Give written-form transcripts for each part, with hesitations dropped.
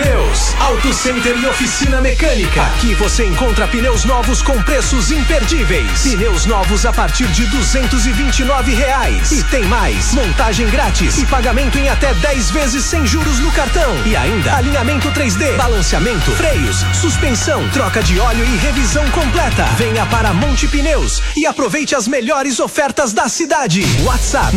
Pneus, Auto Center e oficina mecânica. Aqui você encontra pneus novos com preços imperdíveis. Pneus novos a partir de R$229. E tem mais, montagem grátis e pagamento em até 10 vezes sem juros no cartão. E ainda alinhamento 3D, balanceamento, freios, suspensão, troca de óleo e revisão completa. Venha para Monte Pneus e aproveite as melhores ofertas da cidade. WhatsApp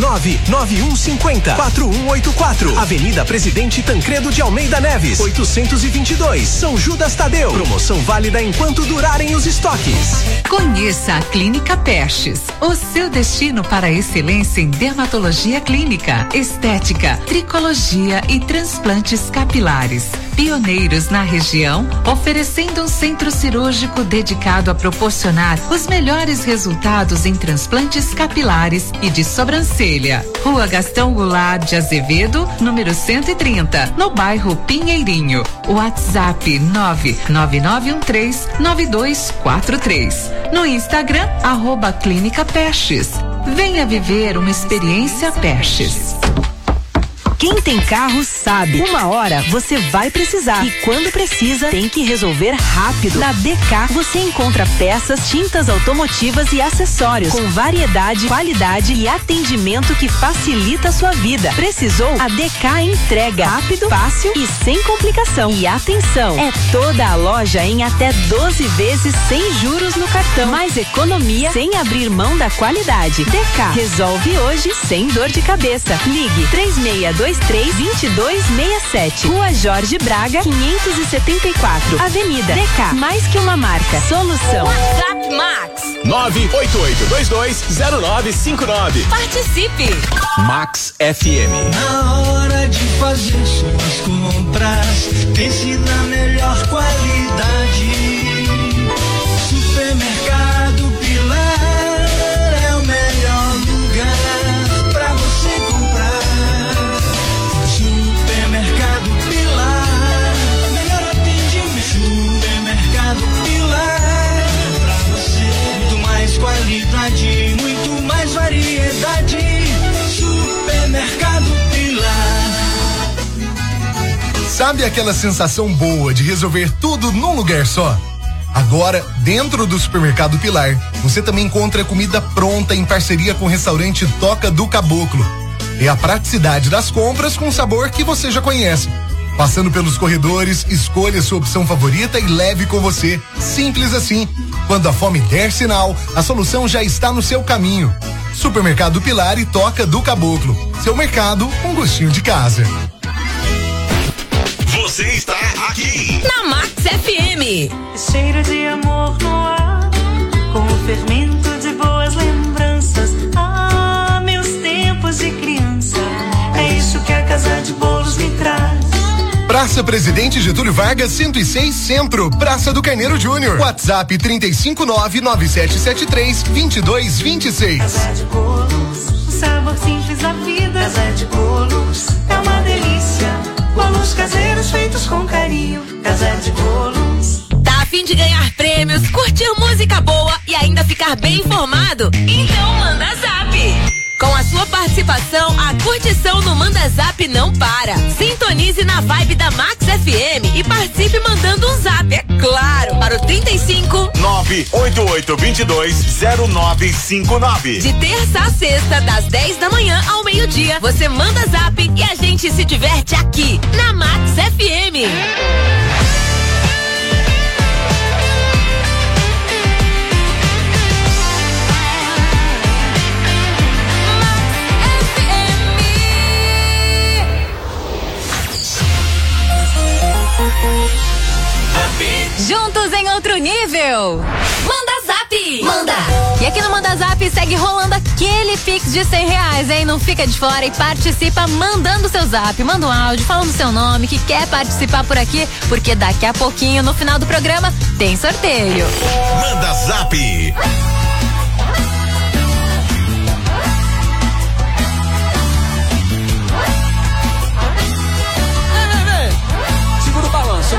99150-4184. Avenida Presidente Tancredo de Almeida Neves, 822, São Judas Tadeu. Promoção válida enquanto durarem os estoques. Conheça a Clínica Pestes, o seu destino para a excelência em dermatologia clínica, estética, tricologia e transplantes capilares. Pioneiros na região, oferecendo um centro cirúrgico dedicado a proporcionar os melhores resultados em transplantes capilares e de sobrancelha. Rua Gastão Goulart de Azevedo, número 130, no bairro Pinheirinho. WhatsApp 99913-9243. No Instagram, @Clínica Pestes. Venha viver uma experiência Pestes. Quem tem carro sabe, uma hora você vai precisar e quando precisa tem que resolver rápido. Na DK você encontra peças, tintas automotivas e acessórios com variedade, qualidade e atendimento que facilita a sua vida. Precisou? A DK entrega rápido, fácil e sem complicação. E atenção, é toda a loja em até 12 vezes sem juros no cartão. Mais economia sem abrir mão da qualidade. DK resolve hoje sem dor de cabeça. Ligue 3623-2267. Rua Jorge Braga, 574. Avenida DK. Mais que uma marca. Solução. WhatsApp Max 988220959. Participe. Max FM. Na hora de fazer suas compras, pense na melhor qualidade. Supermercado Pilar é o melhor lugar pra você comprar. Supermercado Pilar, melhor atendimento. Supermercado Pilar, pra você muito mais qualidade, muito mais variedade. Supermercado Pilar. Sabe aquela sensação boa de resolver tudo num lugar só? Agora, dentro do Supermercado Pilar, você também encontra comida pronta em parceria com o restaurante Toca do Caboclo. É a praticidade das compras com o sabor que você já conhece. Passando pelos corredores, escolha sua opção favorita e leve com você. Simples assim. Quando a fome der sinal, a solução já está no seu caminho. Supermercado Pilar e Toca do Caboclo. Seu mercado, um gostinho de casa. Você está aqui na Max FM. Cheiro de amor no ar, com o fermento de boas lembranças. Ah, meus tempos de criança, é isso que a Casa de Bolos me traz. Praça Presidente Getúlio Vargas, 106 Centro, Praça do Carneiro Júnior. WhatsApp 359-9773-2226. Casa de Bolos, o sabor simples da vida. Casa de Bolos, é uma delícia. Bolos caseiros feitos com carinho. Casa de Bolos. Tá a fim de ganhar prêmios, curtir música boa e ainda ficar bem informado? Então manda zap! Com a sua participação, a curtição no Manda Zap não para. Sintonize na vibe da Max FM e participe mandando um zap, é claro, para o 35 988220959. De terça a sexta, das 10 da manhã ao meio-dia, você manda zap e a gente se diverte aqui na Max FM. Juntos em outro nível. Manda zap! Manda! E aqui no Manda Zap segue rolando aquele Pix de R$100, hein? Não fica de fora e participa mandando seu zap. Manda um áudio falando seu nome, que quer participar por aqui, porque daqui a pouquinho, no final do programa, tem sorteio. Manda Zap! Segura o balanço.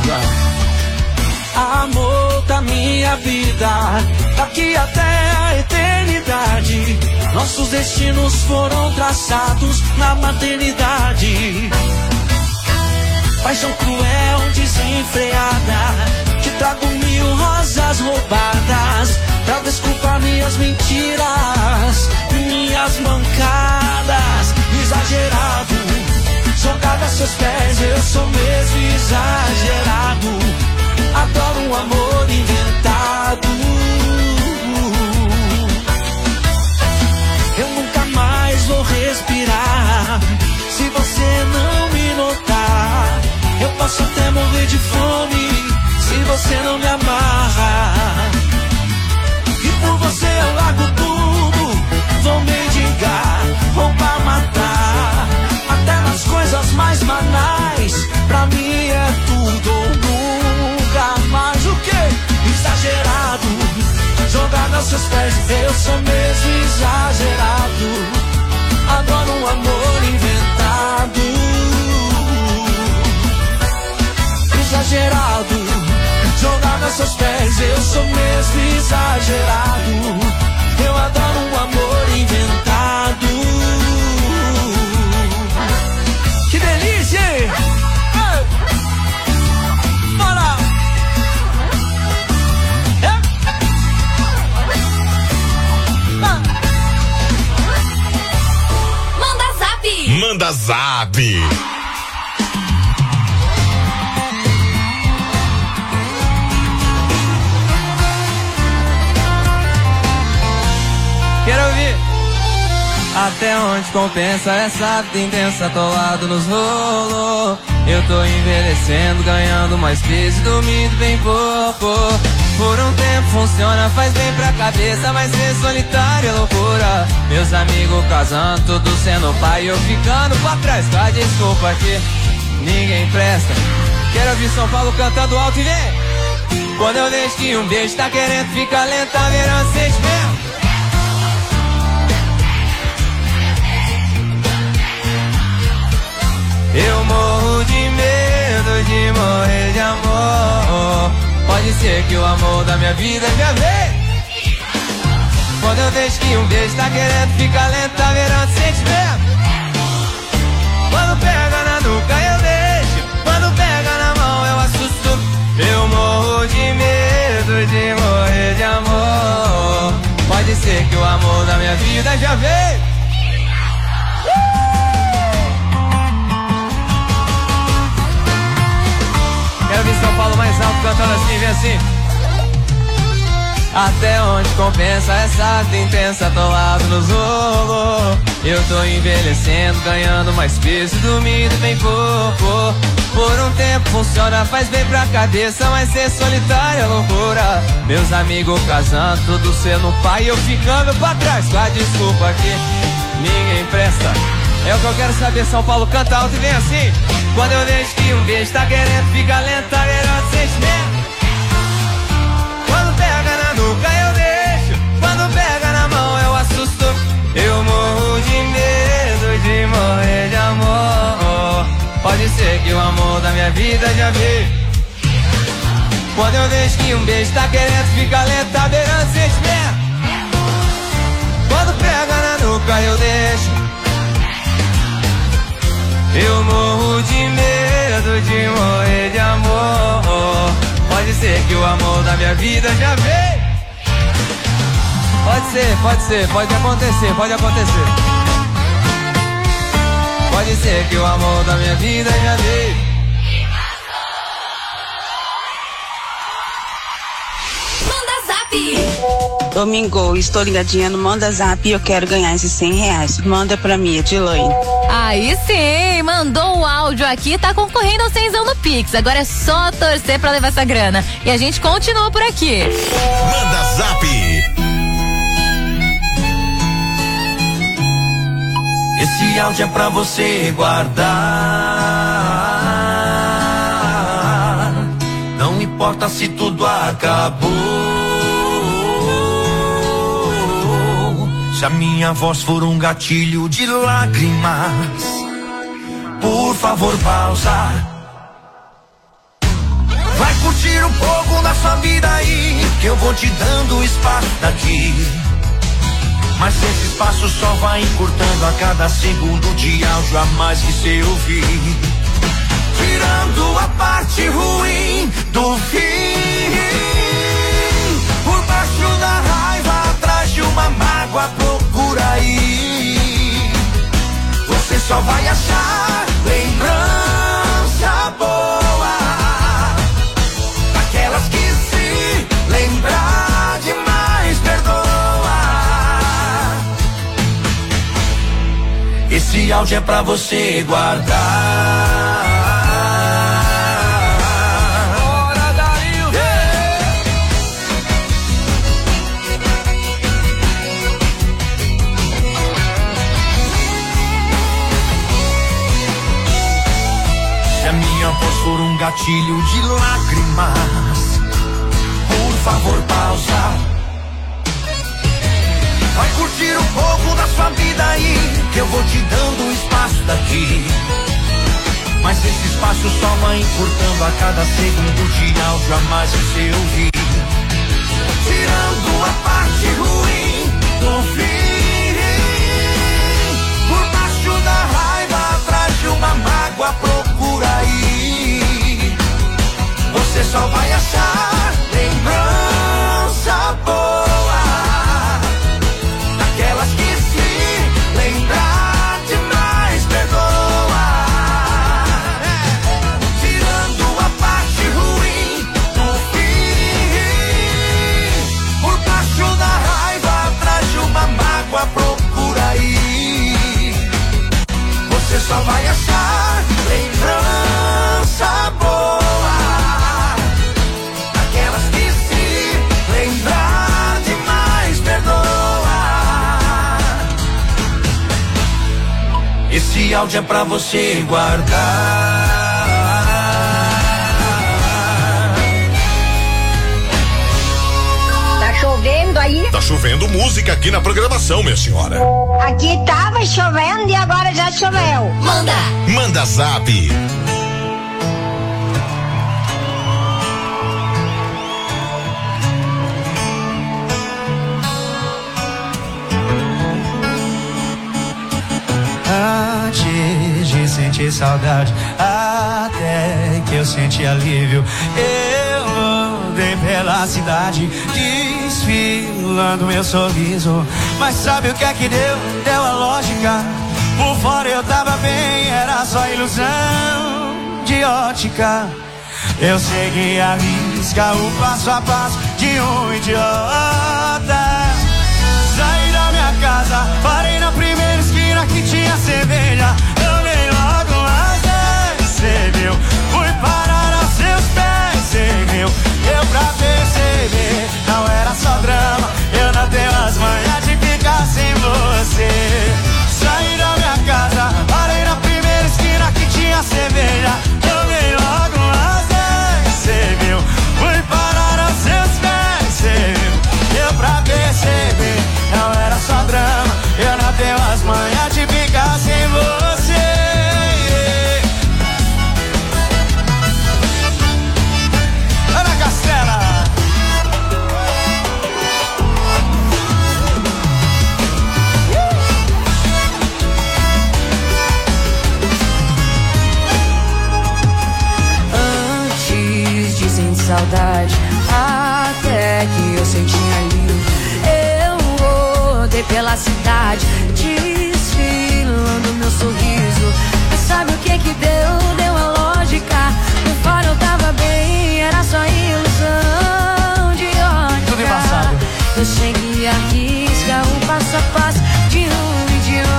Amor da minha vida, daqui até a eternidade, nossos destinos foram traçados na maternidade. paixão cruel, desenfreada. Te trago 1000 rosas roubadas pra desculpar minhas mentiras, minhas mancadas. Exagerado, jogado a seus pés, eu sou mesmo exagerado. Adoro um amor inventado. Eu nunca mais vou respirar se você não me notar. Eu posso até morrer de fome se você não me amarra. E por você eu largo tudo, vou mendigar, roubar, matar. Até nas coisas mais banais, pra mim é tudo ou nunca mais. O quê? Exagerado, jogado aos seus pés, eu sou mesmo exagerado. Adoro um amor inventado. Exagerado, jogado aos seus pés, eu sou mesmo exagerado. Eu adoro um amor inventado. Que delícia, hein? Bora! Manda zap! Manda zap! Quero ouvir. Até onde compensa essa vida intensa, atolado nos rolos. Eu tô envelhecendo, ganhando mais peso e dormindo bem pouco. Por um tempo funciona, faz bem pra cabeça, mas ser solitário é loucura. Meus amigos casando, tudo sendo pai, eu ficando pra trás. Com a desculpa que ninguém presta. Quero ouvir São Paulo cantando alto e vem. Quando eu deixo que um beijo tá querendo ficar lento, tá virando sentimento. Eu morro de medo de morrer de amor. Pode ser que o amor da minha vida já veio. Quando eu deixo que um beijo tá querendo ficar lento, tá virando sentimento. Quando pega na nuca eu deixo, quando pega na mão eu assusto. Eu morro de medo de morrer de amor. Pode ser que o amor da minha vida já veio. Quero ver São Paulo mais alto cantando assim, vem assim. Até onde compensa essa vida intensa, atolado nos rolos. Eu tô envelhecendo, ganhando mais peso, dormindo bem pouco. Por um tempo funciona, faz bem pra cabeça, mas ser solitário é loucura. Meus amigos casando, tudo sendo pai, eu ficando pra trás. Com a desculpa que ninguém presta. É o que eu quero saber, São Paulo canta alto e vem assim. Quando eu deixo que um beijo tá querendo ficar lento, tá virando sentimento. Quando pega na nuca eu deixo, quando pega na mão eu assusto. Eu morro de medo de morrer de amor. Pode ser que o amor da minha vida já veio. Quando eu deixo que um beijo tá querendo ficar lento, tá virando sentimento. Quando pega na nuca eu deixo. Eu morro de medo de morrer de amor. Pode ser que o amor da minha vida já veio. Pode ser, pode acontecer, pode acontecer. Pode ser que o amor da minha vida já veio. Manda zap! Domingo, estou ligadinha no Manda Zap e eu quero ganhar esses R$100. Manda pra mim, Edilaine. Aí sim, mandou o áudio aqui, tá concorrendo ao 100zão no Pix. Agora é só torcer pra levar essa grana. E a gente continua por aqui. Manda Zap. Esse áudio é pra você guardar. Não importa se tudo acabou. Se a minha voz for um gatilho de lágrimas, por favor pausa. Vai curtir um pouco da sua vida aí, que eu vou te dando espaço daqui. Mas esse espaço só vai encurtando a cada segundo de áudio a mais que cê ouvir. Tira tirando a parte ruim do fim. Por baixo da raiva, atrás de uma mágoa, procura aí. Você só vai achar lembrança boa, aquelas que se lembrar demais perdoa. Esse áudio é pra você guardar. Bora, Dario! Se a minha voz for um gatilho de lágrimas, por favor pausa. Vai curtir um pouco da sua vida aí, que eu vou te dando um espaço daqui. Mas esse espaço só vai encurtando a cada segundo de áudio a mais você ouvir. Tirando a parte ruim do fim. Por baixo da raiva, atrás de uma mágoa, procura aí. Você só vai achar lembrança boa, aquelas que se lembrar demais perdoa. Tirando a parte ruim do fim. Por baixo da raiva, atrás de uma mágoa, procura aí. Você só vai achar lembrança boa, aquelas que se lembrar demais perdoa. Esse áudio é pra você guardar. Tá chovendo aí? Tá chovendo música aqui na programação, minha senhora. Aqui tava chovendo e agora já choveu. Manda Zap. Antes de sentir saudade, até que eu senti alívio, eu andei pela cidade, desfilando meu sorriso. Mas sabe o que é que deu? Deu a lógica. Por fora eu tava bem, era só ilusão de ótica. Eu segui a risca, o passo a passo de um idiota. Saí da minha casa, parei na primeira esquina que tinha cerveja. Eu nem logo mais cê viu. Fui parar aos seus pés, cê viu. Eu pra perceber, não era só drama. Eu não tenho as manhas de ficar sem você. Saí da minha casa, parei na primeira esquina que tinha cerveja. Eu nem logo mais cê viu. Fui parar aos seus pés, cê viu. Eu pra perceber, não era só drama. Eu não tenho as manhas de ficar sem você. Ana Castela. Antes de sentir saudade, até que eu senti alívio, eu rodei pela cidade, desfilando meu sorriso. Mas sabe o que que deu? Deu a lógica. Por fora eu tava bem, era só ilusão de ótica. Tudo embaçado. Eu segui a risca, o passo a passo de um idiota.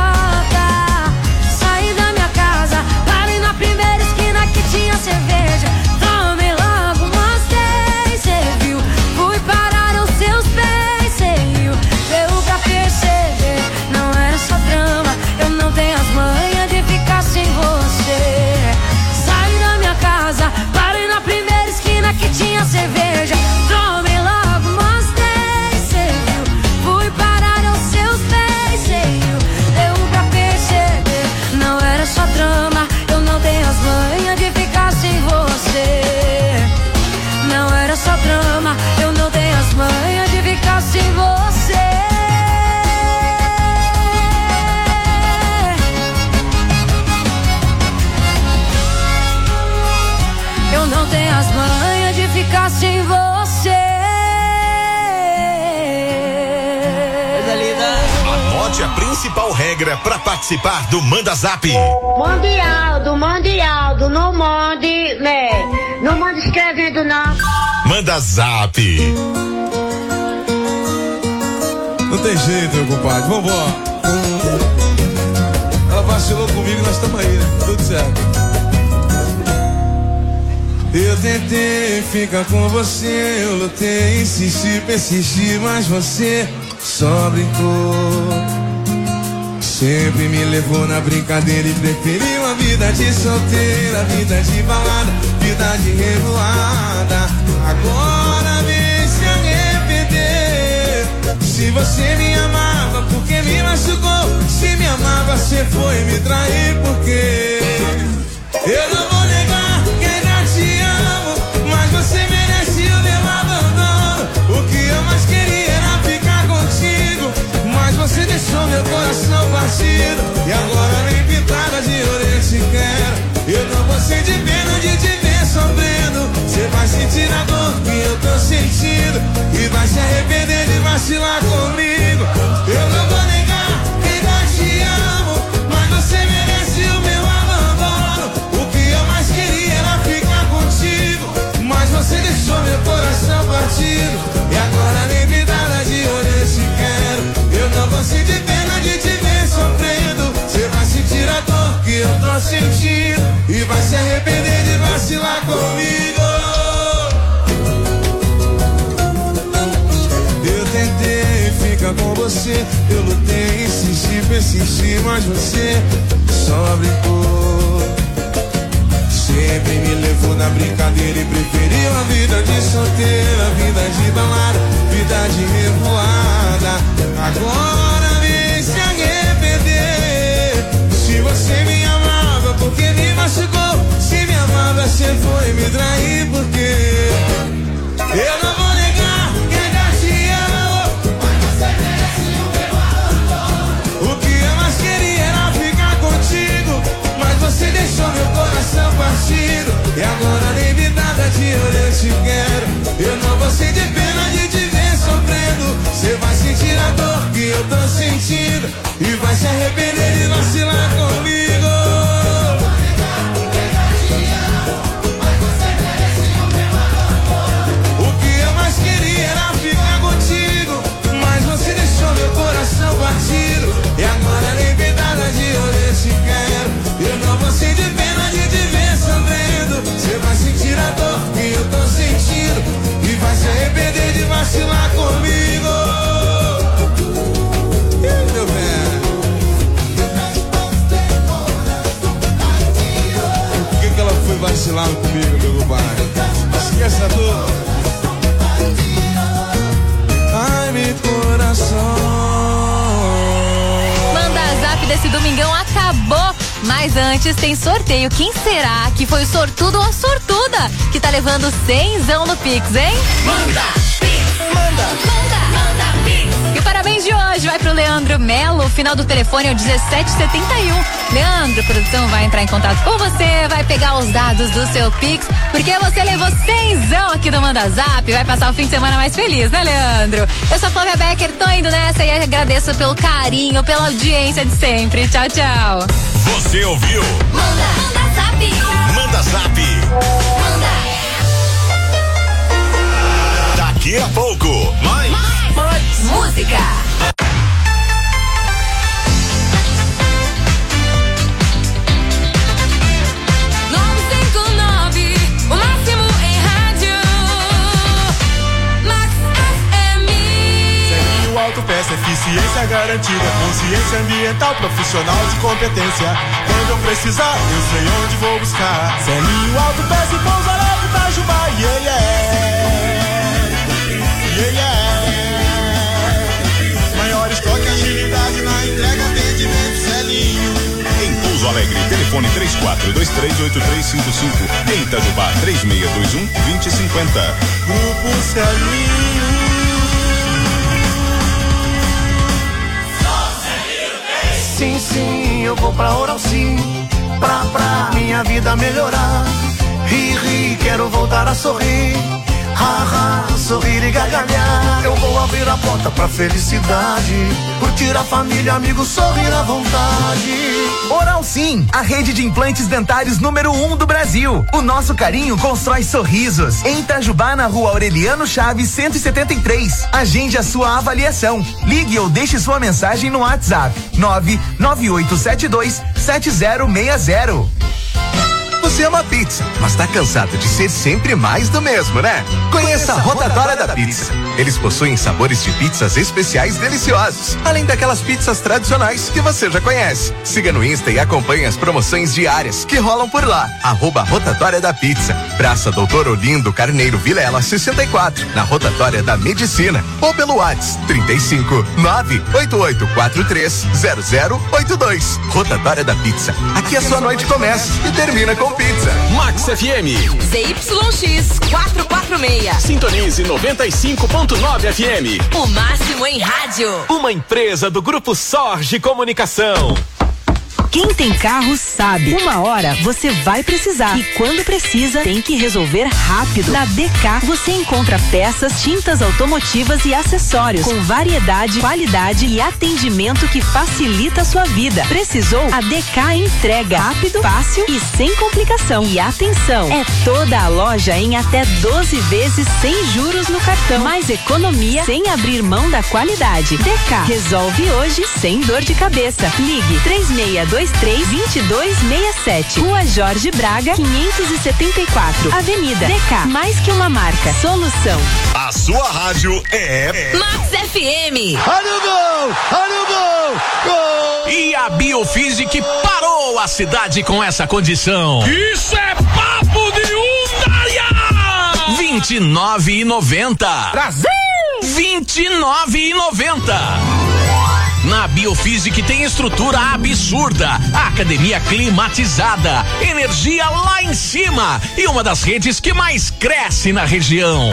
Saí da minha casa, parei na primeira esquina que tinha cerveja. Tomei logo umas 10, cê viu. Fui parar aos seus pés, cê viu. Deu pra perceber, não era só drama. Eu não tenho as manhas de ficar sem você. manhas de ficar sem você. Anote a principal regra para participar do Manda Zap. Mande, não mande, né? Não mande escrevendo, não. Manda Zap. Não tem jeito, meu compadre. Vambora. Ela vacilou comigo, nós estamos aí, né? Tudo certo. Eu tentei ficar com você, eu lutei, insisti, persisti, mas você só brincou. Sempre me levou na brincadeira e preferiu a vida de solteira, vida de balada, vida de revoada. Agora vem se arrepender. Se você me amava, porque me machucou? Se me amava, você foi me trair, porque eu não vou negar que ainda te amo, mas você merece o meu abandono. O que eu mais queria era ficar contigo, mas você deixou meu coração partido. E agora nem pintada de ouro eu te quero. Eu não vou sentir pena de te ver sofrendo. Você vai sentir a dor que eu tô sentindo e vai se arrepender de vacilar comigo. Eu não vou negar que ainda te amo, mas você merece o meu abandono. O que eu mais queria era ficar contigo, mas você deixou meu coração partido. E agora nem pintada de ouro eu te quero. Eu não vou sentir pena de te ver sofrendo. Você vai sentir a dor que eu tô sentindo e vai se arrepender de vacilar comigo. Eu tentei ficar com você, eu lutei, insisti, persisti, mas você só brincou. Sempre me levou na brincadeira e preferiu a vida de solteira, vida de balada, vida de revoada. Agora vem se arrepender. Se você me amava, porque me machucou? Se me amava, você foi me trair, porque eu não vou negar que ainda te amo, mas você merece o meu abandono. O que eu mais queria era ficar contigo, mas você deixou meu coração partido. E agora nem vidada de ouro eu te quero. Eu não vou sentir pena de te ver sofrendo. Você vai sentir a dor que eu tô sentindo e vai se arrepender de vacilar comigo. O que eu mais queria era ficar contigo, mas você deixou meu coração partido. E agora nem vidada de ouro eu te quero. Eu não vou sentir pena de te ver sofrendo. Você vai sentir a dor que eu tô sentindo e vai se arrepender de vacilar comigo. Meu velho, por que ela foi vacilar comigo, meu compadre? Esquece a dor. Ai, meu coração. Manda Zap desse domingão acabou. Mas antes tem sorteio. Quem será que foi o sortudo ou a sortuda que tá levando 100zão no Pix, hein? Manda Pix, manda Pix. E o parabéns de hoje vai pro Leandro Melo. O final do telefone é o 1771. Leandro, produção vai entrar em contato com você, vai pegar os dados do seu Pix, porque você levou 100zão aqui do Manda Zap. Vai passar o fim de semana mais feliz, né, Leandro? Eu sou a Flávia Becker, tô indo nessa e agradeço pelo carinho, pela audiência de sempre. Tchau, tchau. Você ouviu? Manda Zap. Manda Zap. Daqui a pouco, mais música. Autopeça, eficiência garantida, consciência ambiental, profissional de competência. Quando eu precisar, eu sei onde vou buscar. Selinho Autopeça e Pouso Alegre, Itajubá, yeah, yeah. Maior estoque, agilidade na entrega, atendimento, Selinho. Em Pouso Alegre, telefone 34238355. Em Itajubá, 3621-2050. Grupo Selinho. Sim, sim, eu vou pra Oral Sim, pra minha vida melhorar. Ri, quero eu voltar a sorrir. Sorrir e gargalhar. Eu vou abrir a porta pra felicidade, curtir a família, amigos, sorrir à vontade. Oral Sim, a rede de implantes dentários número 1 do Brasil. O nosso carinho constrói sorrisos. Em Itajubá, na rua Aureliano Chaves, 173. Agende a sua avaliação. Ligue ou deixe sua mensagem no WhatsApp 998727060. Você ama pizza, mas tá cansado de ser sempre mais do mesmo, né? Conheça a Rotatória da Pizza. Eles possuem sabores de pizzas especiais deliciosos, além daquelas pizzas tradicionais que você já conhece. Siga no Insta e acompanhe as promoções diárias que rolam por lá. @Rotatória da Pizza. Praça Doutor Olindo Carneiro Vilela 64, na Rotatória da Medicina. Ou pelo WhatsApp 35 988430082. Rotatória da Pizza. Aqui a sua noite começa e termina com pizza. Max FM. ZYX 446. Sintonize 95.9 FM. O máximo em rádio. Uma empresa do Grupo Sorge Comunicação. Quem tem carro sabe. Uma hora você vai precisar. E quando precisa, tem que resolver rápido. Na DK você encontra peças, tintas automotivas e acessórios com variedade, qualidade e atendimento que facilita a sua vida. Precisou? A DK entrega rápido, fácil e sem complicação. E atenção, é toda a loja em até 12 vezes sem juros no cartão. Mais economia sem abrir mão da qualidade. DK resolve hoje sem dor de cabeça. Ligue 3623-2267. Rua Jorge Braga, 574. Avenida DK. Mais que uma marca. Solução. A sua rádio é Max FM. Olha o gol! Olha o gol! Gol! E a Biofísica parou a cidade com essa condição. Isso é papo de Undaia! 29,90. Brasil! 29,90. Na Biofísica tem estrutura absurda, academia climatizada, energia lá em cima e uma das redes que mais cresce na região.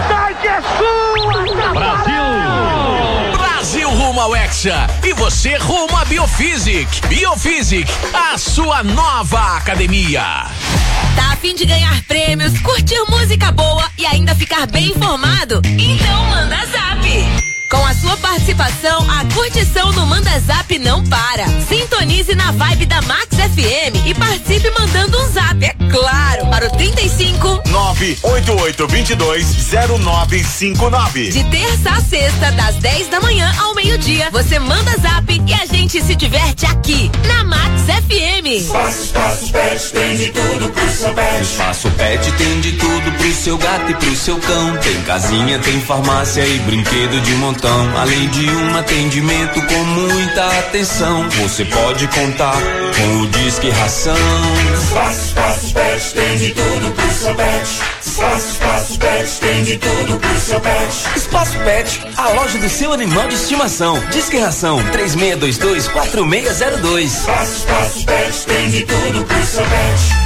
Brasil rumo ao Hexa e você rumo à Biofísica. Biofísica, a sua nova academia. Tá a fim de ganhar prêmios, curtir música boa e ainda ficar bem informado? Então manda zap! Com a sua participação, a curtição no Manda Zap não para. Sintonize na vibe da Max FM e participe mandando um zap, é claro, para o 35 988220959. De terça a sexta, das 10 da manhã ao meio-dia, você manda zap e a gente se diverte aqui, na Max FM. Espaço Pet tem de tudo pro seu pet. Espaço Pet tem de tudo pro seu gato e pro seu cão. Tem casinha, tem farmácia e brinquedo de montão. Além de um atendimento com muita atenção, você pode contar com o Disque Ração. Espaço Pet tem de tudo pro seu pet. Espaço Pet tem de tudo pro seu pet. Espaço Pet, a loja do seu animal de estimação. Disque Ração 3622-4602. Espaço Pet tem de tudo pro seu pet.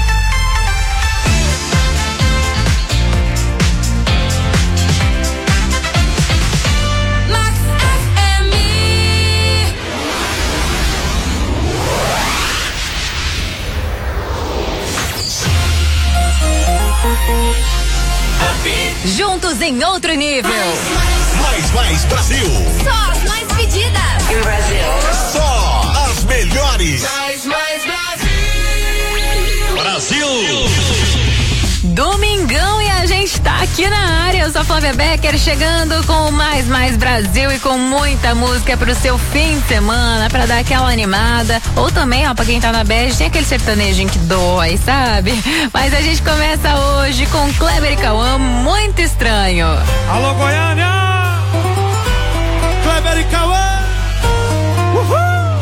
Juntos em outro nível. Mais Brasil. Só as mais pedidas. Em Brasil. Só as melhores. Mais Brasil. Domingão e a gente tá aqui na área. Eu sou a Flávia Becker, chegando com o Mais Brasil e com muita música pro seu fim de semana, pra dar aquela animada. Ou também, ó, pra quem tá na bege, tem aquele sertanejinho que dói, sabe? Mas a gente começa hoje com Kleber e Cauã, Muito Estranho. Alô, Goiânia! Kleber e Cauã! Uhul!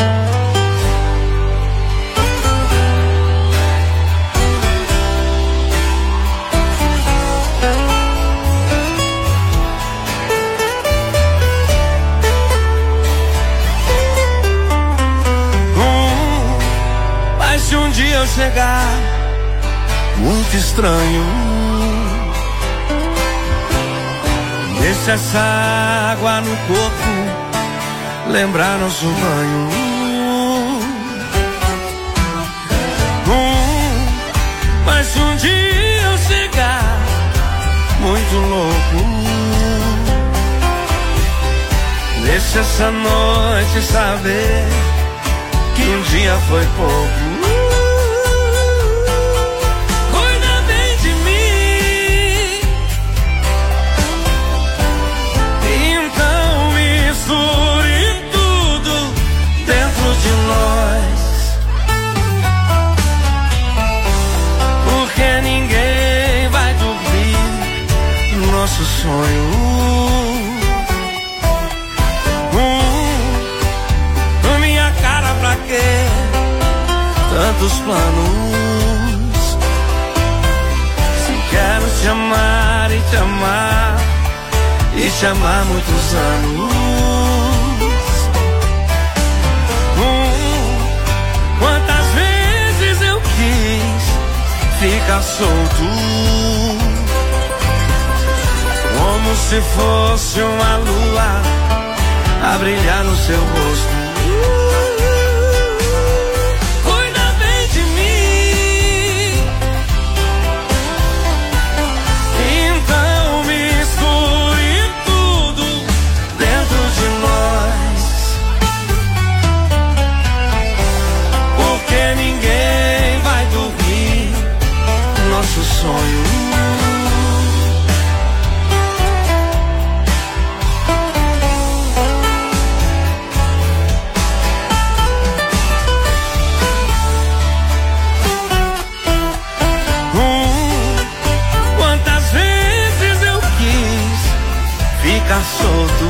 Se um dia eu chegar muito estranho, deixa essa água no corpo lembrar nosso banho. Mas se um dia eu chegar triste essa noite saber que um dia foi pouco. Cuida bem de mim, então misture tudo dentro de nós, porque ninguém vai dormir no nosso sonho. Minha cara, pra quê? Tantos planos. Se quero te amar e te amar e te amar muitos anos. Quantas vezes eu quis ficar solto, como se fosse uma lua a brilhar no seu rosto. Cuida bem de mim, então misture tudo dentro de nós, porque ninguém vai dormir nosso sonho. Ficar solto,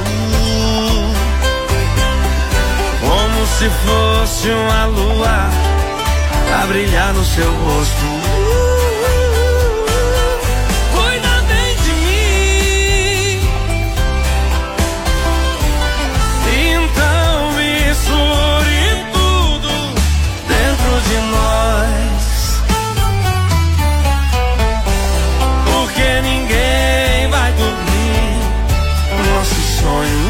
como se fosse uma lua a brilhar no seu rosto. Cuida bem de mim, então misture tudo dentro de nós, porque ninguém vai dormir nosso sonho.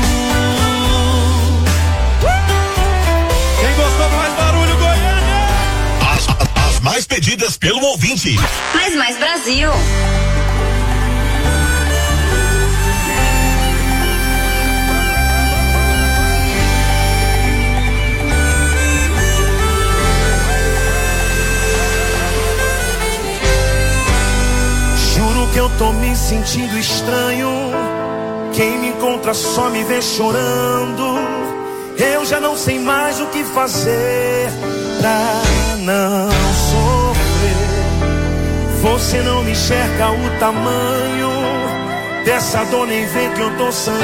Quem gostou faz barulho, Goiânia! As mais pedidas pelo ouvinte. Mais Brasil. Juro que eu tô me sentindo estranho. Quem me encontra só me vê chorando. Eu já não sei mais o que fazer pra não sofrer. Você não me enxerga o tamanho dessa dor, nem vê que eu tô sangrando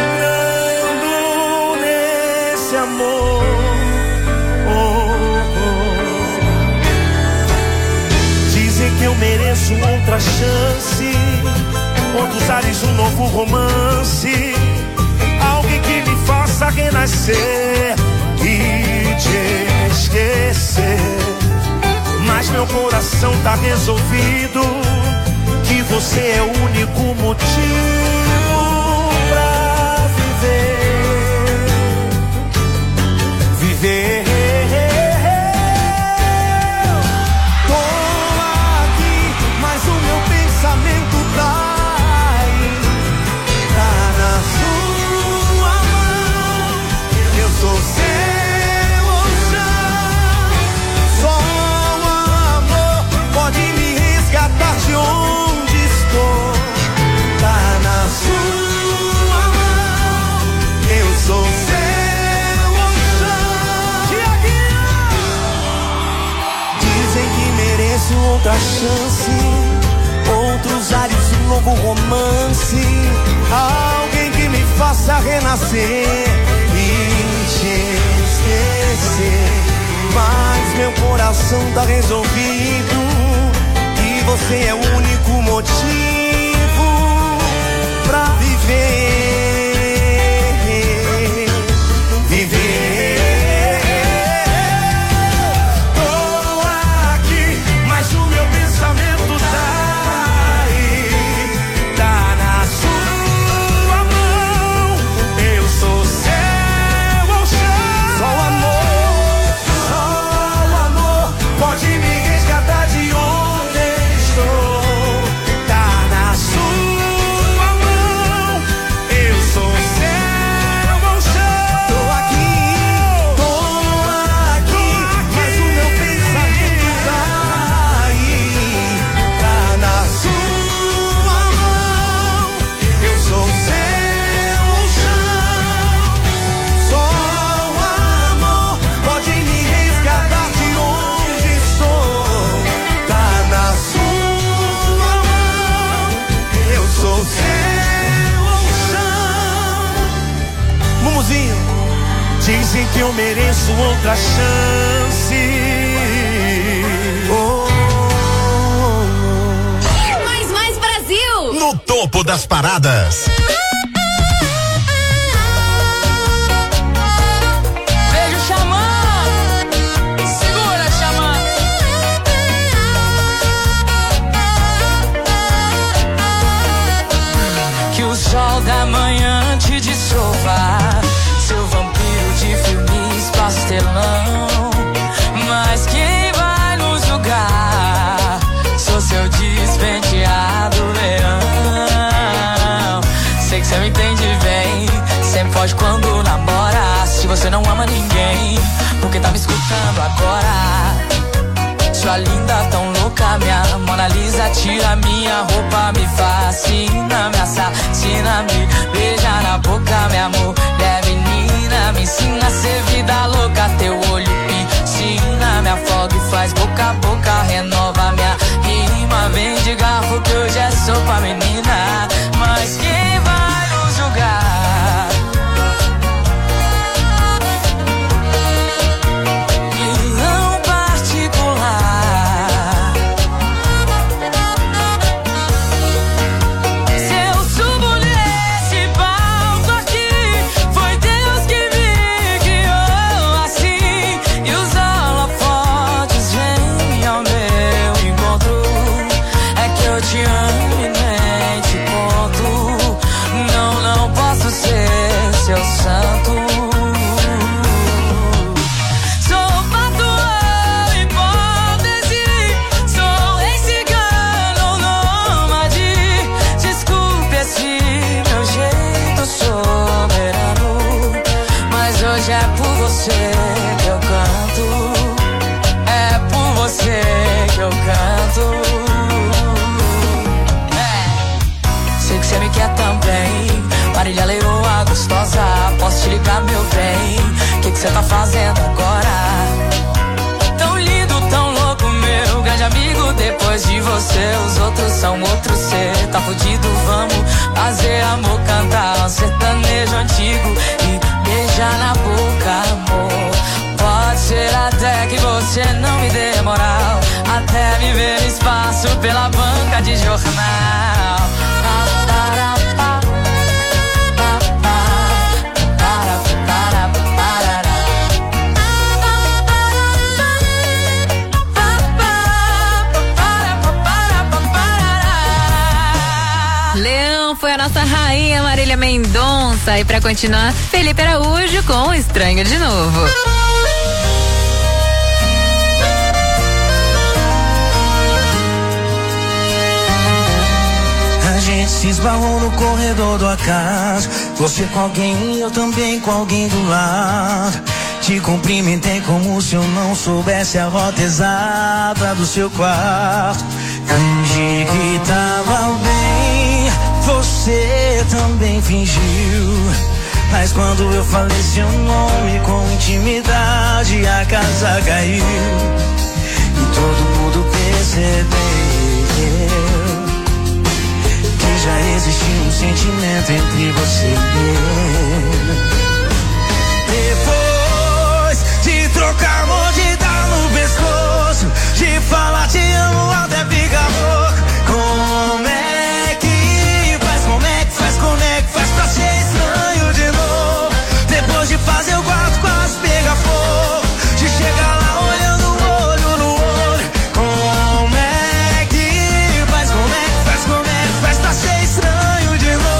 nesse amor. Dizem que eu mereço outra chance, outros ares, um novo romance, alguém que me faça renascer e te esquecer. Mas meu coração tá resolvido, que você é o único motivo pra viver. Viver. Tô aqui, mas o meu pensamento tá sou seu oceano, só o amor pode me resgatar de onde estou. Tá na sua mão, eu sou seu oceano. Dizem que mereço outra chance, outros ares, um novo romance, alguém que me faça renascer e esquecer. Mas meu coração tá resolvido, que você é o único motivo pra viver. Viver. Tô aqui, mas o meu pensamento tá aí, tá na sua mão. Eu sou seu oceano. Só o amor pode me resgatar de onde estou. Tá na dizem que eu mereço outra chance. Mais Brasil! No topo das paradas. Beijo, Xamã. Segura, Xamã. Que o sol da manhã te dissolva, seu vampiro de filmes pastelão. Mas quem vai nos julgar? Sou seu despenteado leão. Sei que você me entende bem, sempre foge quando namora. Se você não ama ninguém, porque tá me escutando agora? Sua linda, tão louca, minha Mona Lisa, tira minha roupa, me fascina, me assassina, me beija na boca, minha mulher menina, me ensina a ser vida louca, teu olho ensina, me afoga e faz boca a boca, renova minha rima, vem de garfo que hoje é sopa, menina, mas quem vai nos julgar? Marília Leoa gostosa, posso te ligar, meu bem? Que cê tá fazendo agora? Tão lindo, tão louco, meu grande amigo. Depois de você, os outros são outros. Cê tá fudido, vamos fazer amor, cantar um sertanejo antigo e beijar na boca, amor. Pode ser até que você não me dê moral, até me ver no espaço pela banca de jornal. Leão foi a nossa rainha Marília Mendonça. E pra continuar, Felipe Araújo com Estranho de Novo. A gente se esbarrou no corredor do acaso, você com alguém e eu também com alguém do lado. Te cumprimentei como se eu não soubesse a rota exata do seu quarto. Fingi que tava bem, você também fingiu. Mas quando eu falei seu nome com intimidade, a casa caiu. E todo mundo percebeu que já existia um sentimento entre você e eu. Depois de trocar amor, de dar no pescoço, de falar te amo até ficar louco. Como é que faz, como é que faz, como é que faz pra ser estranho de novo? Depois de fazer o quarto quase pegar fogo, de chegar lá olhando olho no olho. Como é que faz, como é que faz, como é que faz pra ser estranho de novo?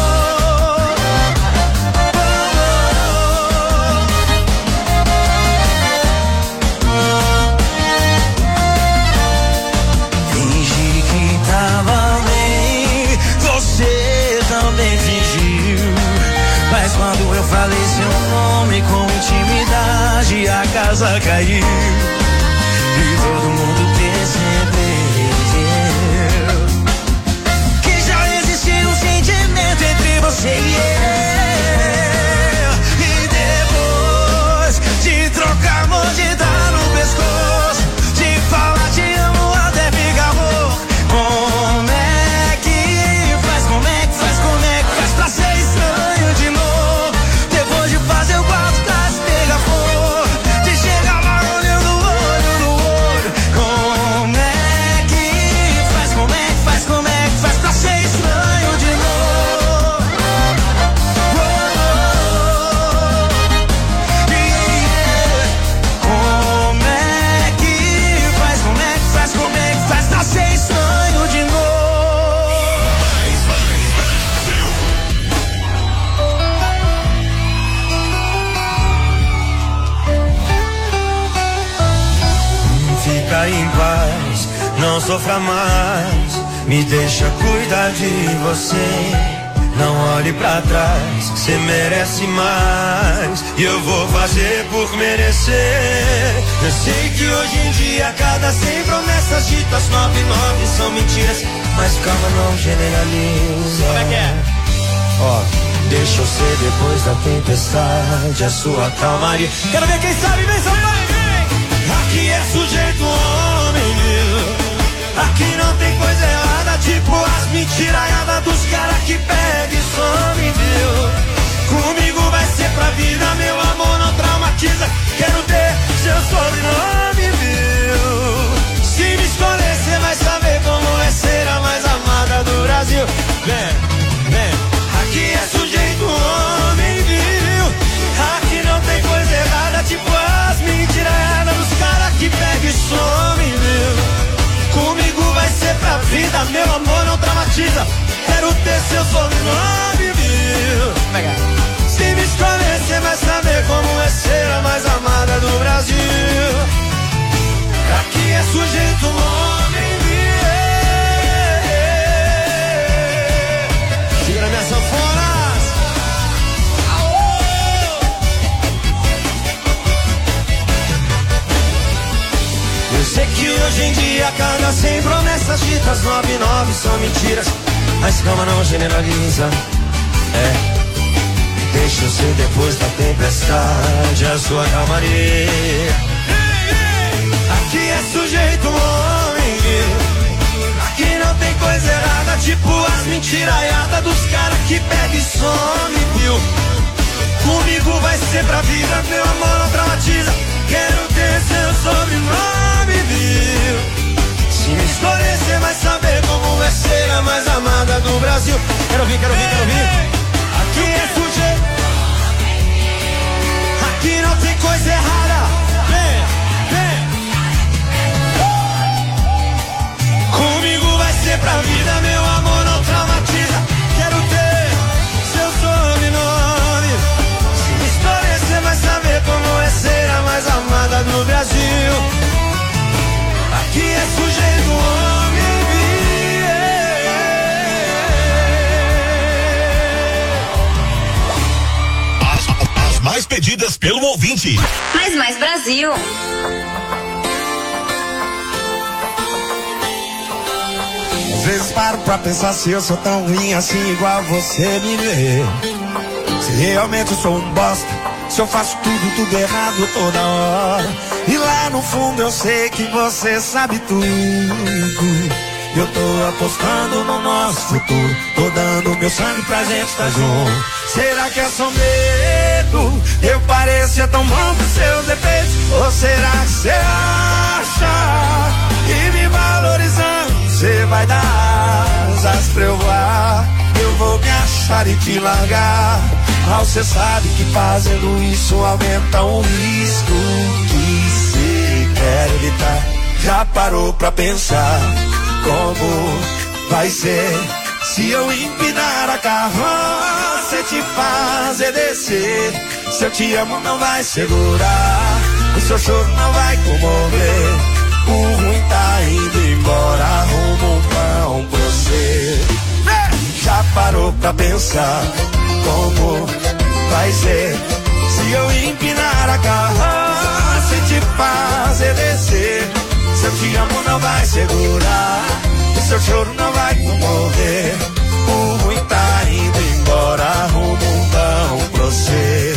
Fingi que tava bem, você também fingiu. Mas quando eu falei seu nome com intimidade, a casa caiu. E todo mundo percebeu que já existia um sentimento entre você e eu. E depois de trocar amor, de dar no pescoço, de falar te amo até ficar louco. Como é que faz, como é que faz, como é que faz pra ser estranho de novo? Depois de fazer o quarto quase pegar fogo. sofra mais, me deixa cuidar de você. Não olhe pra trás, cê merece mais, e eu vou fazer por merecer. Eu sei que hoje em dia cada 100 promessas ditas 99 são mentiras, mas calma, não generaliza. Como é que é? Ó, deixa eu ser depois da tempestade a sua calmaria. Quero ver quem sabe, vem, sabe, vai, vem! Aqui é sujeito homem, viu? Aqui não tem coisa errada, tipo as mentiraiadas dos caras que pega e some, viu? Comigo vai ser pra vida, meu amor não traumatiza. Quero ter seu sobrenome, viu? Se me escolher, cê vai saber como é ser a mais amada do Brasil. Vem, vem. Aqui é sujeito homem, viu? Aqui não tem coisa errada, tipo as mentiraiadas dos caras que pega e some, viu? Comigo vai ser pra vida, meu amor não traumatiza. Quero ter seu sobrenome, viu? Se me escolher, cê vai saber como é ser a mais amada do Brasil. Aqui é sujeito homem, viu? Segura minhas sanfonas. Eu sei que hoje em dia cada 100 promessas ditas 99 são mentiras, mas calma, não generaliza. Deixa eu ser depois da tempestade a sua calmaria. Aqui é sujeito homem, aqui não tem coisa errada, tipo as mentiraiadas dos caras que pega e some, viu? Comigo vai ser pra vida, meu amor não traumatiza. Quero ter seu sobrenome, viu? Se me escolher, cê vai saber como é ser a mais amada do Brasil. Quero ouvir, quero ouvir, quero ouvir. Aqui é sujeito, aqui não tem coisa errada. Vem, vem. Comigo vai ser pra vida, meu amor não traumatiza. Quero ter seu sobrenome. Se me escolher, cê vai saber como é ser a mais amada do Brasil. Aqui é sujeito homem, As mais pedidas pelo ouvinte. Mais Brasil. Às vezes paro pra pensar se eu sou tão ruim assim igual você me vê. Se realmente eu sou um bosta, se eu faço tudo errado toda hora. E lá no fundo eu sei que você sabe tudo. Eu tô apostando no nosso futuro, tô dando meu sangue pra gente estar junto. Será que é só medo? Eu parecia tão bom com seus defeitos. Ou será que você acha que me valorizando você vai dar asas pra eu voar? Eu vou me achar e te largar. Mal cê sabe que fazendo isso aumenta o risco que cê quer evitar. Já parou pra pensar como vai ser se eu empinar a carroça e te fazer descer? Se eu te amo não vai segurar, o seu choro não vai comover. O ruim tá indo embora, arruma um pão pra você. Já parou pra pensar como vai ser se eu empinar a carroça e te fazer descer? Se eu te amo não vai segurar, o seu choro não vai comover. O ruim tá indo embora, arruma um pão pra você.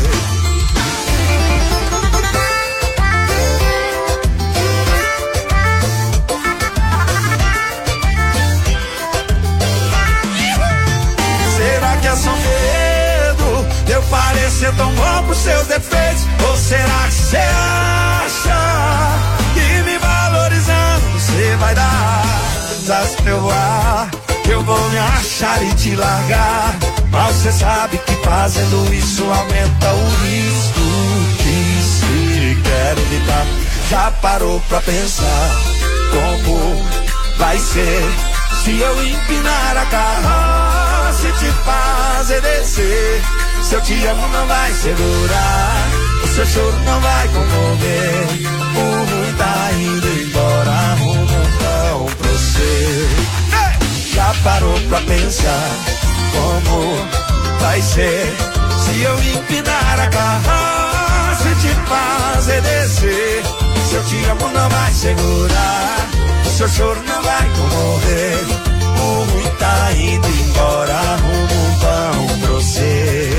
Será que é só medo de eu parecer tão bom pros seus defeitos? Ou será que você acha que me valorizando você vai dar asas pra eu voar? Eu vou me achar e te largar. Mas você sabe que fazendo isso aumenta o risco que se quer evitar. Já parou pra pensar como vai ser se eu empinar a carroça e te fazer descer? Se eu te amo não vai segurar, o seu choro não vai comover. O ruim tá indo embora, arruma um pão pra você. Já parou pra pensar como vai ser se eu empinar a carroça e te fazer descer? Se eu te amo não vai segurar, o seu choro não vai comover. O ruim tá indo embora, arrumo um pão pra você.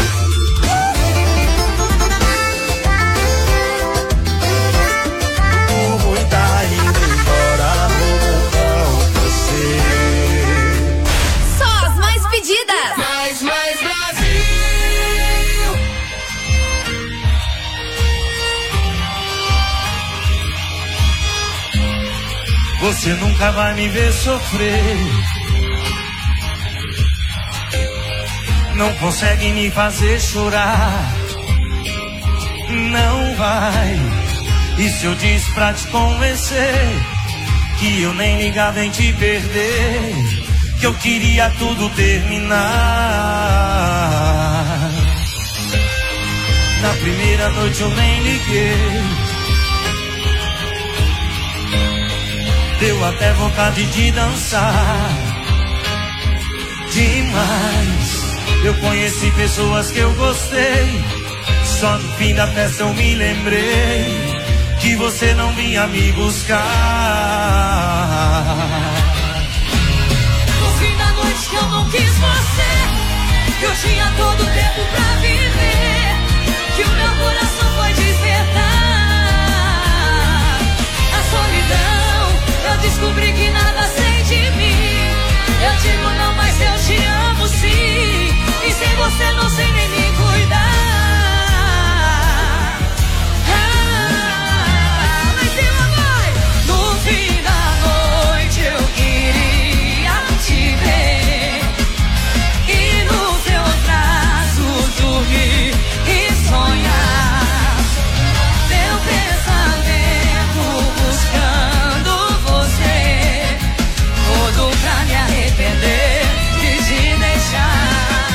O ruim tá indo embora, arrumo um pão pra você. Só as mais pedidas. Mais Brasil. Você nunca vai me ver sofrer. Não consegue me fazer chorar. Não vai. E se eu disse pra te convencer que eu nem ligava em te perder, que eu queria tudo terminar. Na primeira noite eu nem liguei. Deu até vontade de dançar. Demais. Eu conheci pessoas que eu gostei. Só no fim da festa eu me lembrei que você não vinha me buscar. No fim da noite que eu não quis você, que eu tinha todo o tempo pra viver, que o meu coração foi despertar. A solidão, eu descobri que nada sei de mim. Eu digo não, mas eu te amo sim. E sem você não sei nem me cuidar. Mas ela vai. No fim da noite eu queria te ver e nos teus braços dormir e sonhar. Meu pensamento buscando você, todo pra me arrepender de te deixar.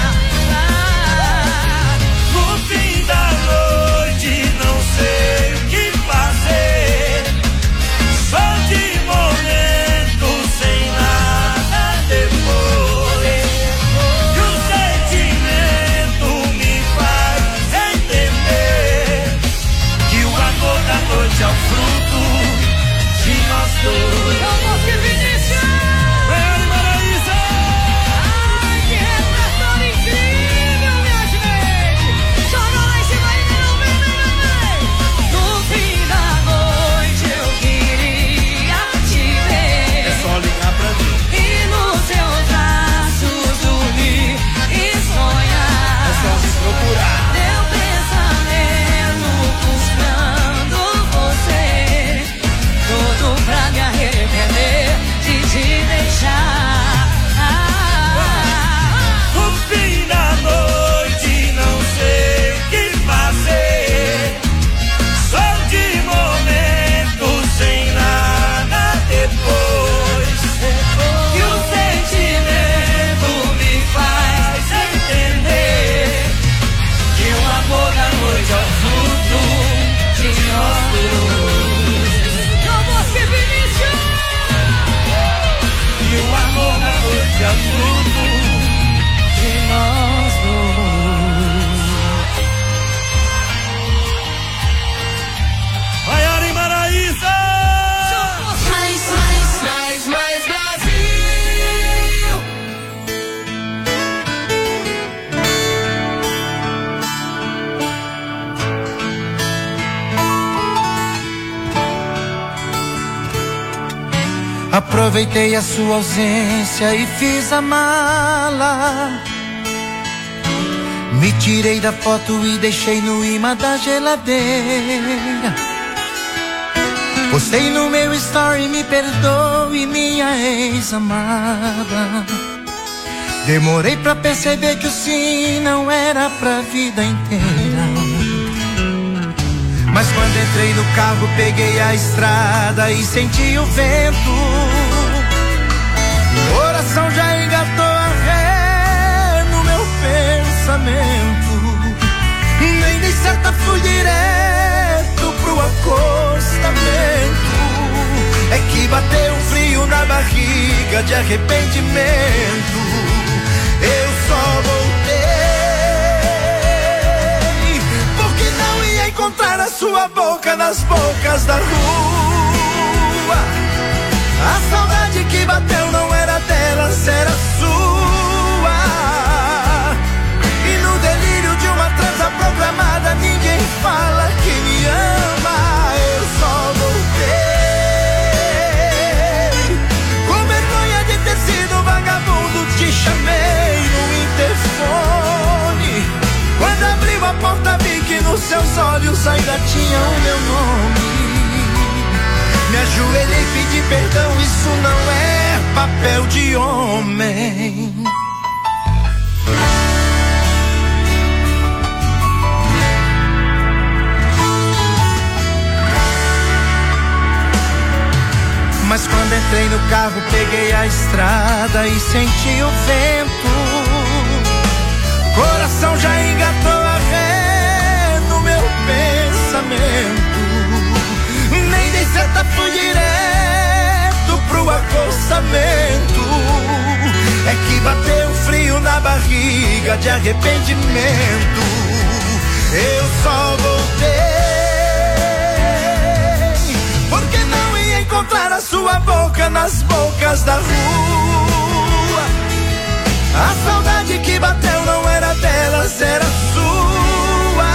No fim da noite não sei o que fazer. Só de momento sem nada depois. E o sentimento me faz entender que o amor da noite é o fruto de nós dois. Vamos que Vinícius! Vem, Maraísa! Ai, que repertório incrível, minha gente! Joga lá em cima aí, não, vem! No fim da noite eu queria te ver. É só ligar pra mim. E nos teus braços dormir e sonhar. É só me procurar. Meu pensamento buscando você, tudo pra me arrepender de te deixar. No fim da noite não sei o que fazer. Só de momento sem nada depois. E o sentimento me faz entender Que o amor da noite é o fruto de nós dois. Vamos que Vinícius! E o amor da noite é o fruto de nós dois. Vai, Ari Maraísa! Mais Brasil. Aproveitei a sua ausência e fiz a mala. Me tirei da foto e deixei no imã da geladeira. Postei no meu story, me perdoe, minha ex-amada. Demorei pra perceber que o sim não era pra vida inteira. Mas quando entrei no carro, peguei a estrada e senti o vento. O coração já engatou a ré no meu pensamento. Nem dei certa, fui direto pro acostamento. É que bateu um frio frio na barriga de arrependimento. Eu só voltei porque não ia encontrar a sua boca nas bocas da rua. A saudade que bateu não era delas, era sua. E no delírio de uma transa programada, ninguém fala que me ama. Eu só voltei com vergonha de ter sido vagabundo. Te chamei no interfone. Quando abriu a porta vi que nos seus olhos ainda tinha o meu nome. Me ajoelhei, pedi perdão, isso não é papel de homem. Mas quando entrei no carro, peguei a estrada e senti o vento. Coração já engatou a ré no meu pensamento. Nem dei seta, fui direto pro acostamento. É que bateu frio na barriga de arrependimento. Eu só voltei porque não ia encontrar a sua boca nas bocas da rua. A saudade que bateu não era delas, era sua.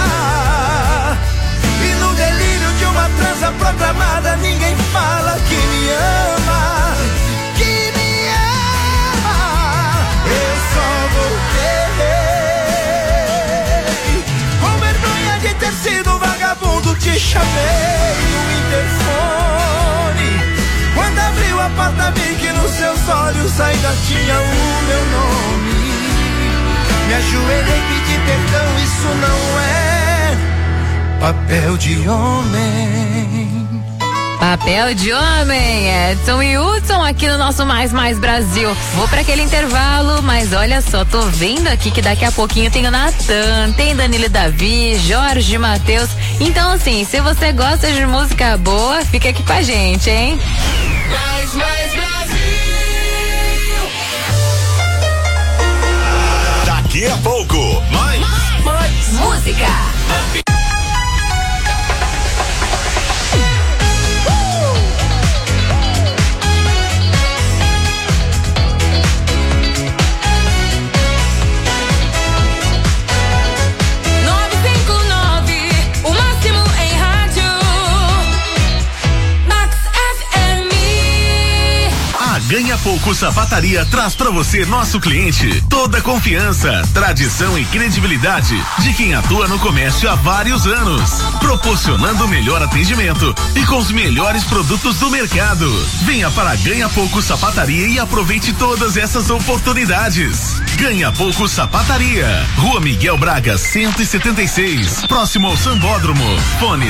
E no delírio de uma transa programada, ninguém fala que me ama, que me ama. Eu só voltei com vergonha de ter sido vagabundo. Te chamei no interfone. Quando abriu a porta vi que nos seus olhos ainda tinha o meu nome. Me ajoelhei, pedi perdão, isso não é papel de homem. Papel de homem, Edson e Hudson aqui no nosso Mais Brasil. Vou pra aquele intervalo, mas olha só, tô vendo aqui que daqui a pouquinho tem o Natan, tem Danilo e Davi, Jorge e Matheus. Então assim, se você gosta de música boa, fica aqui com a gente, hein? Mais Brasil. Daqui a pouco, mais música. 959, o máximo em rádio. Max FM. A Ganha Pouco Sapataria traz pra você, nosso cliente, toda a confiança, tradição e credibilidade de quem atua no comércio há vários anos, proporcionando o melhor atendimento e com os melhores produtos do mercado. Venha para a Ganha Pouco Sapataria e aproveite todas essas oportunidades. Ganha Pouco Sapataria, Rua Miguel Braga 176, próximo ao Sambódromo. Fone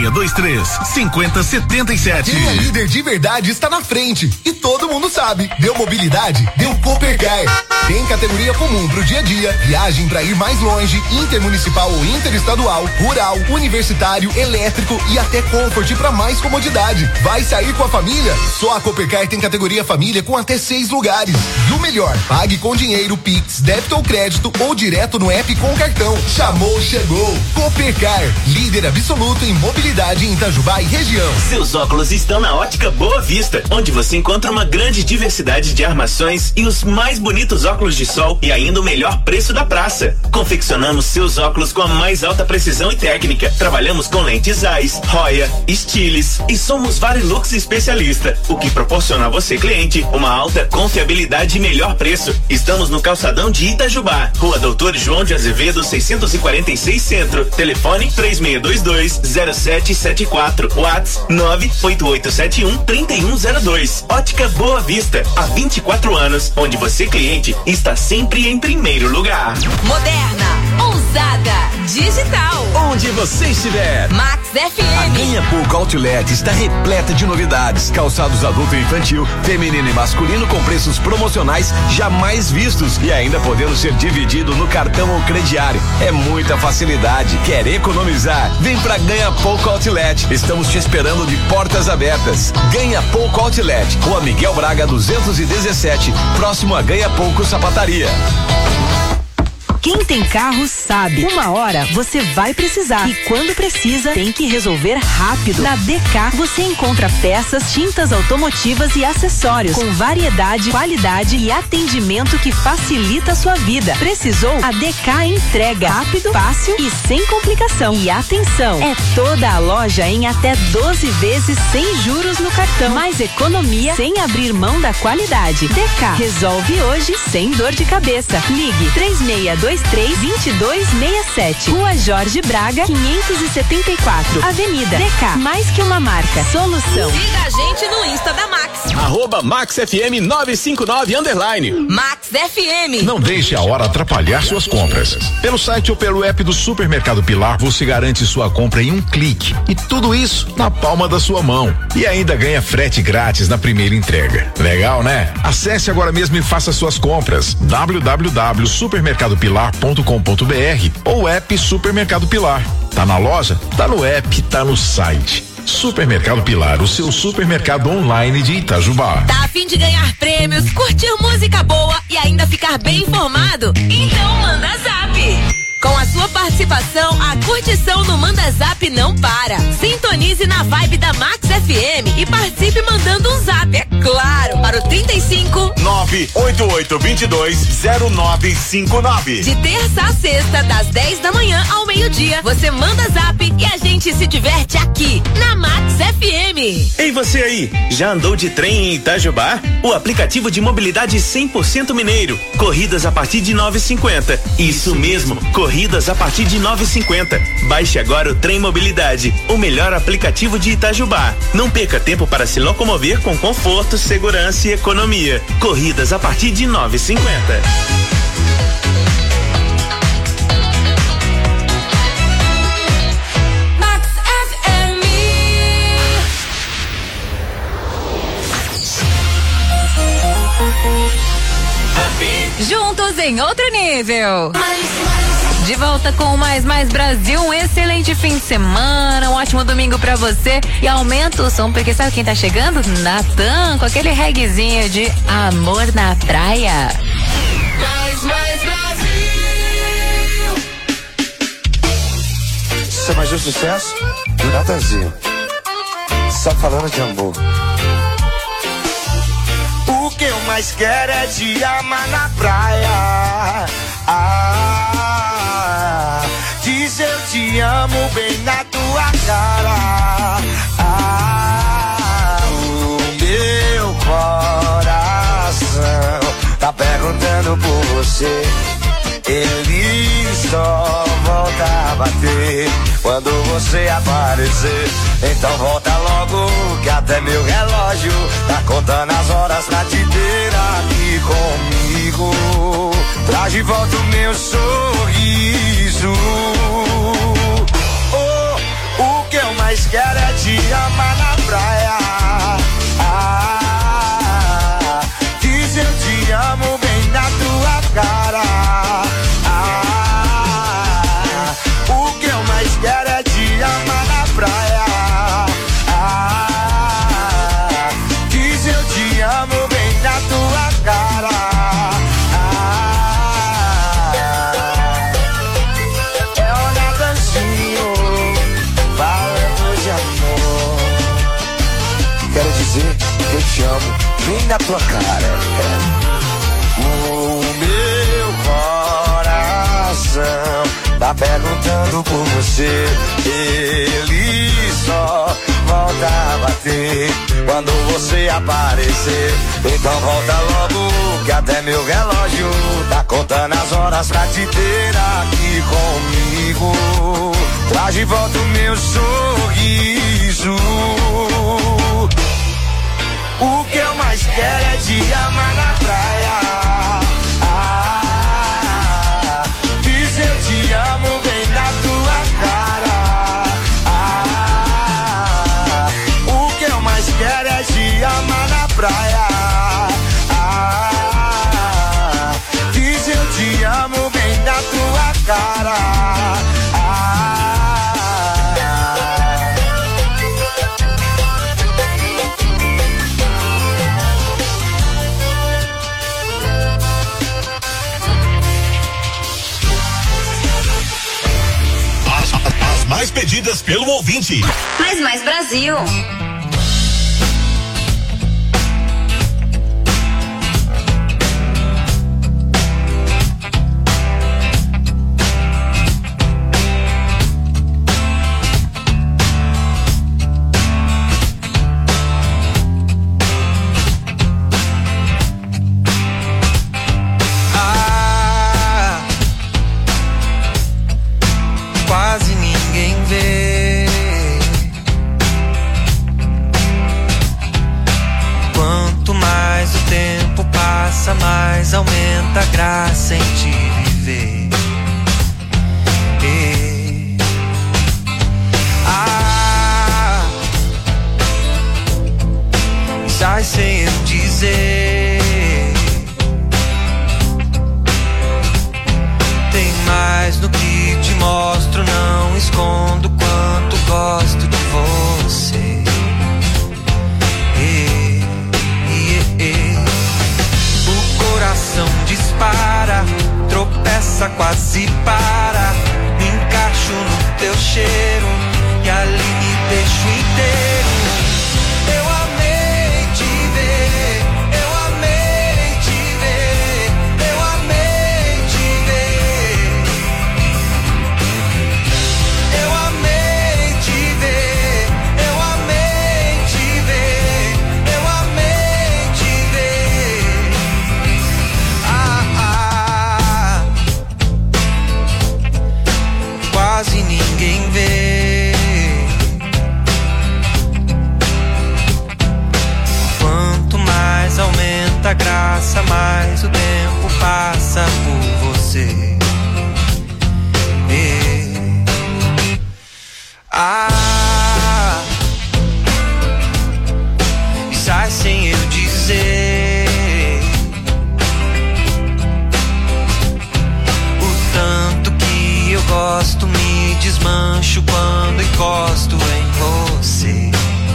3623-5077. Quem é líder de verdade está na frente e todo mundo sabe. Deu mobilidade, deu Coopercar. Tem categoria comum pro dia a dia, viagem pra ir mais longe, intermunicipal ou interestadual, rural, universitário, elétrico e até Comfort pra mais comodidade. Vai sair com a família? Só a Coopercar tem categoria família com até 6 lugares. E o melhor, pague com dinheiro, Pix, débito ou crédito ou direto no app com cartão. Chamou, chegou. Coopercar, líder absoluto em mobilidade em Itajubá e região. Seus óculos estão na Ótica Boa Vista, onde você encontra uma grande diversidade de armações e os mais bonitos óculos de sol e ainda o melhor preço da praça. Confeccionamos seus óculos com a mais alta precisão e técnica. Trabalhamos com lentes Zeiss, Roya, Stiles e somos Varilux especialista, o que proporciona a você, cliente, uma alta confiabilidade e melhor preço. Estamos no calçadão de Itajubá, Rua Doutor João de Azevedo 646 Centro. Telefone 3622-0774. WhatsApp 98871-3102. Ótica Boa Vista, há 24 anos, onde você, cliente, está sempre em primeiro lugar. Moderna, ousada, digital. Onde você estiver. Max FM. A Ganha Pouco Outlet está repleta de novidades. Calçados adulto e infantil, feminino e masculino com preços promocionais jamais vistos e ainda podendo ser dividido no cartão ou crediário. É muita facilidade. Quer economizar? Vem pra Ganha Pouco Outlet. Estamos te esperando de portas abertas. Ganha Pouco Outlet, Rua Miguel Braga 217, próximo a Ganha Pouco Sapataria. Quem tem carro sabe. Uma hora você vai precisar. E quando precisa, tem que resolver rápido. Na DK você encontra peças, tintas automotivas e acessórios com variedade, qualidade e atendimento que facilita a sua vida. Precisou? A DK entrega rápido, fácil e sem complicação. E atenção, é toda a loja em até 12 vezes sem juros no cartão. Mais economia sem abrir mão da qualidade. DK resolve hoje sem dor de cabeça. Ligue 3623-2267. Rua Jorge Braga, 574. Avenida DK. Mais que uma marca. Solução. Siga a gente no Insta da Max. @MaxFM 959 _ Max FM. Não deixe a hora atrapalhar suas compras. Pelo site ou pelo app do Supermercado Pilar, você garante sua compra em um clique. E tudo isso na palma da sua mão. E ainda ganha frete grátis na primeira entrega. Legal, né? Acesse agora mesmo e faça suas compras. www.supermercadopilar.com.br ou app Supermercado Pilar. Tá na loja? Tá no app, tá no site. Supermercado Pilar, o seu supermercado online de Itajubá. Tá a fim de ganhar prêmios, curtir música boa e ainda ficar bem informado? Então manda Zap! Com a sua participação, a curtição no Manda Zap não para. Sintonize na vibe da Max FM e participe mandando um zap, é claro, para o 35 988220959. De terça a sexta, das 10 da manhã ao meio-dia, você manda Zap e a gente se diverte aqui, na Max FM. Ei, você aí, já andou de trem em Itajubá? O aplicativo de mobilidade 100% mineiro. Corridas a partir de 9,50. Isso mesmo, corridas a partir de 9,50. Baixe agora o Trem Mobilidade, o melhor aplicativo de Itajubá. Não perca tempo para se locomover com conforto, segurança e economia. Corridas a partir de 9,50. Juntos em outro nível. De volta com o Mais Brasil, um excelente fim de semana, um ótimo domingo pra você e aumenta o som, porque sabe quem tá chegando? Natan, com aquele reguezinho de Amor na Praia. Mais Brasil. Isso é mais um sucesso do Natanzinho. Só falando de amor. O que eu mais quero é te amar na praia. Diz eu te amo bem na tua cara. O meu coração tá perguntando por você. Ele só volta a bater quando você aparecer. Então volta logo que até meu relógio tá contando as horas pra te ter aqui comigo. Traz de volta o meu sorriso. O que eu mais quero é te amar na praia. Diz eu te amo bem na tua cara. O que eu mais quero é te amar na praia. Diz eu te amo bem na tua cara. É o Natanzinho falando de amor. Quero dizer que eu te amo bem na tua cara. O meu coração tá perguntando por você. Ele só volta a bater quando você aparecer. Então volta logo que até meu relógio tá contando as horas pra te ter aqui comigo. Traz de volta o meu sorriso. O que eu mais quero é te amar na praia. Diz eu te amo bem na praia. Diz eu te amo bem na tua cara. As mais pedidas pelo ouvinte. Mais Brasil. Quase ninguém vê. Quanto mais o tempo passa, mais aumenta a graça em te viver. Sai sem eu dizer. Tem mais no que te mostro, não escondo quanto gosto de você. O coração dispara, tropeça, quase para. Me encaixo no teu cheiro e ali me deixo inteiro. Eu amei te ver, eu amei te ver, eu amei te ver. Eu amei te ver, eu amei te ver, eu amei te ver. Quase ninguém vê. Quanto mais aumenta a graça, mais o tempo passa por você. E sai sem eu dizer o tanto que eu gosto, me desmancho quando encosto em você.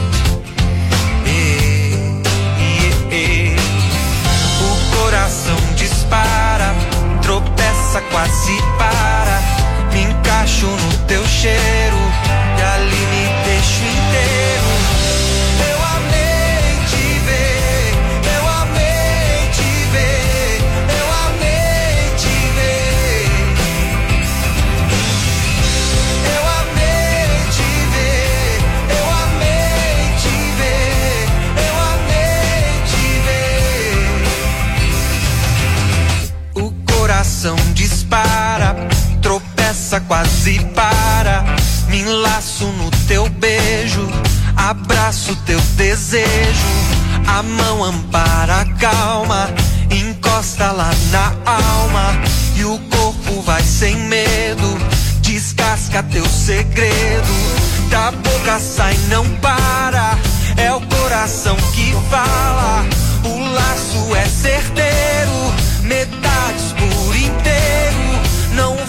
O coração dispara, tropeça, quase para. Me encaixo no teu cheiro e ali me deixo inteiro. Eu amei te ver, eu amei te ver, eu amei te ver. Eu amei te ver, eu amei te ver, eu amei te ver. O coração dispara, tropeça, quase para. Me enlaço no teu beijo, abraço teu desejo. A mão ampara, calma, encosta lá na alma. E o corpo vai sem medo, descasca teu segredo. Da boca sai, não para, é o coração que fala. O laço é certeiro, metades por inteiro. Não